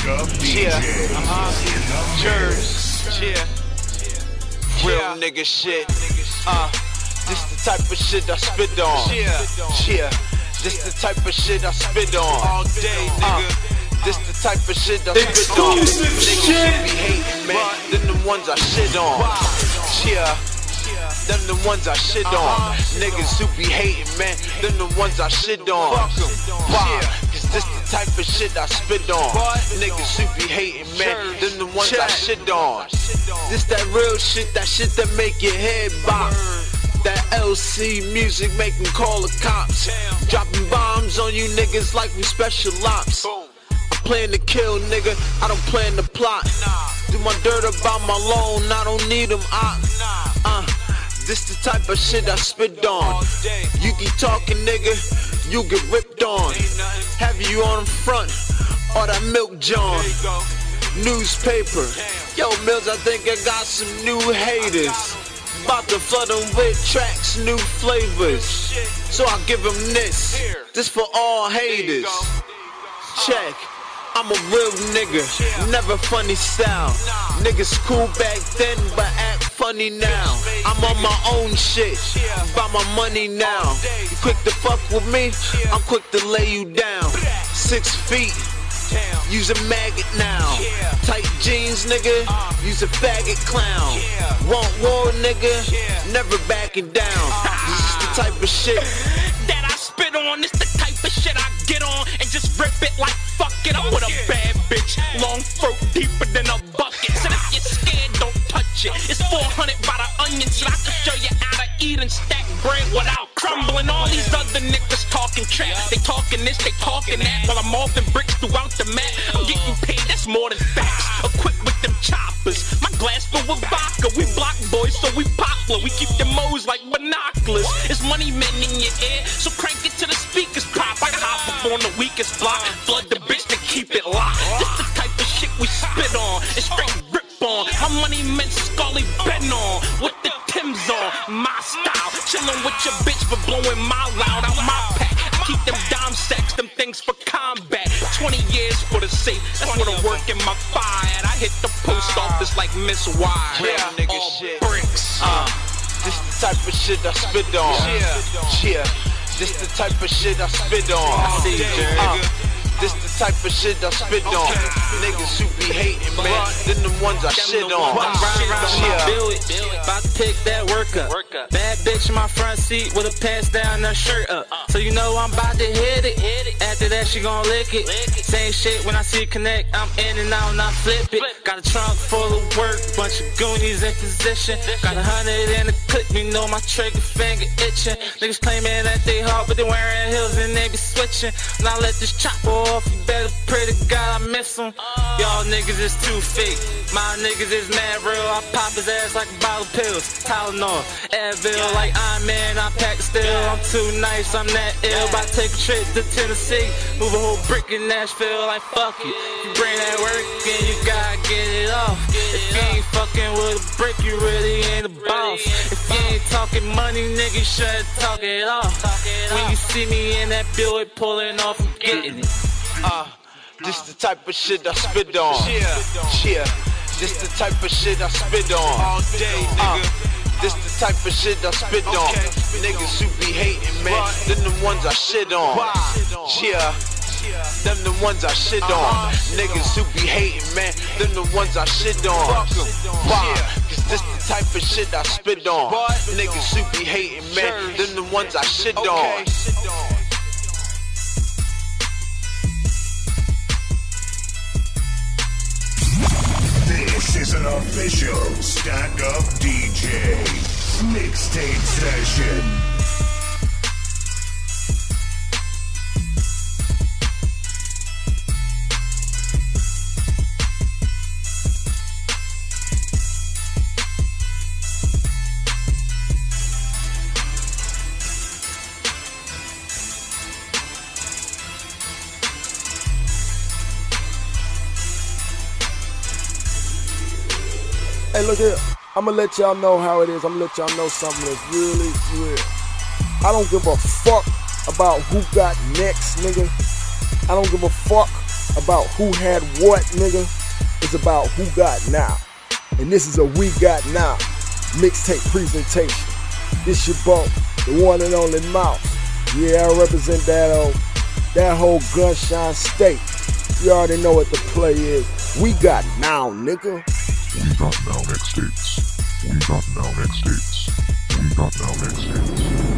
Up DJ. Real nigga shit. This the type of shit I spit on. This the type of shit I spit on. All day, nigga. This the type of shit I spit on. Niggas should be hating, man. Them the ones I shit on. Them the ones I shit on. Niggas who be hating, man. Them the ones I shit on. Why? Cause this the type of shit I spit on. Niggas who be hating, man. Them the ones I shit on. This that real shit, that shit that make your head bop. That LC music make them call the cops. Dropping bombs on you niggas like we special ops. I'm playing to kill, nigga, I don't plan to plot. Do my dirt about my loan, I don't need them out. This the type of shit I spit on. You keep talking, nigga, you get ripped on. Have you on the front, or that milk John. Newspaper, yo Mills, I think I got some new haters. About to flood them with tracks, new flavors. So I give them this for all haters. Check, I'm a real nigga, never funny style. Niggas cool back then, but act funny now. I'm on my own shit, about my money now. You quick to fuck with me, I'm quick to lay you down. 6 feet, use a maggot now. Tight jeans, nigga, use a faggot clown. Want war, nigga, never backing down. This is the type of shit that I spit on. This the type of shit I get on and just rip it like fuck it. I'm with a bad bitch, long throat deeper than a bucket. So if you're scared, don't touch it. It's 400 by the onion, so I can show you how to eat and stack bread without crumbling. All these other niggas talking trap. They talking this, they talking that, while I'm offing bricks throughout the map. I'm getting paid, that's more than facts. Equipped with them choppers, my glass full with vodka. We block boys, so we popular. We keep the mo's like binoculars. It's money men in your ear, so crank it to the speakers pop. I hop up on the weakest block, flood the bitch to keep it locked. This the type of shit we spit on, and straight rip on. My money men Scully been on, with the Timbs on, my style. Chillin' with your bitch for blowing my loud out my pack. I keep them dime sacks, them things for combat. 20 years for the safe, that's where the work in my fire. And I hit the post office like Miss Wire. Real nigga all shit. Bricks. This the type of shit I spit on. This the type of shit I spit on. This the type of shit I spit on. Niggas who be hating, man, then the ones I shit on. I'm riding around my Buick, about to pick that work up. Bad bitch in my front seat with a pants down and her shirt up. So you know I'm about to hit it. After that she gon' lick it. Same shit when I see it connect, I'm in and out and I flip it. Got a trunk full of work, bunch of goonies in position. Got 100 in the clip, you know my trigger finger itching. Niggas claiming that they hard, but they wearing heels and they be switching. Now let this chopper off, you better pray to God I miss him. Y'all niggas is too fake, my niggas is mad real. I pop his ass like a bottle of pills, Tylenol, Advil like Iron Man. I pack still, I'm too nice, I'm that ill. About to take a trip to Tennessee, move a whole brick in Nashville like fuck you. You bring that work and you gotta get it off. If you ain't fucking with a brick, you really ain't a boss. If you ain't talking money, nigga, you should talk it off. When you see me in that Buick pulling off, I'm getting it. This the type of shit I spit on. This the type of shit I spit on. All day, nigga. This the type of shit I spit on. Niggas who be hating, man, them the ones I shit on. Them the ones I shit on. Niggas who be hating, man, them the ones I shit on. Why? Cause this the type of shit I spit on. Niggas who be hating, man, them the ones I shit on. This is an official Stack Up DJ mixtape session. Hey, look here. I'm gonna let y'all know how it is. I'm gonna let y'all know something that's really real. I don't give a fuck about who got next, nigga. I don't give a fuck about who had what, nigga. It's about who got now. And this is a We Got Now mixtape presentation. This your boy, the one and only Mouse. Yeah, I represent that whole Gunshine State. You already know what the play is. We got now, nigga. We got now mixtapes. We got now mixtapes. We got now mixtapes.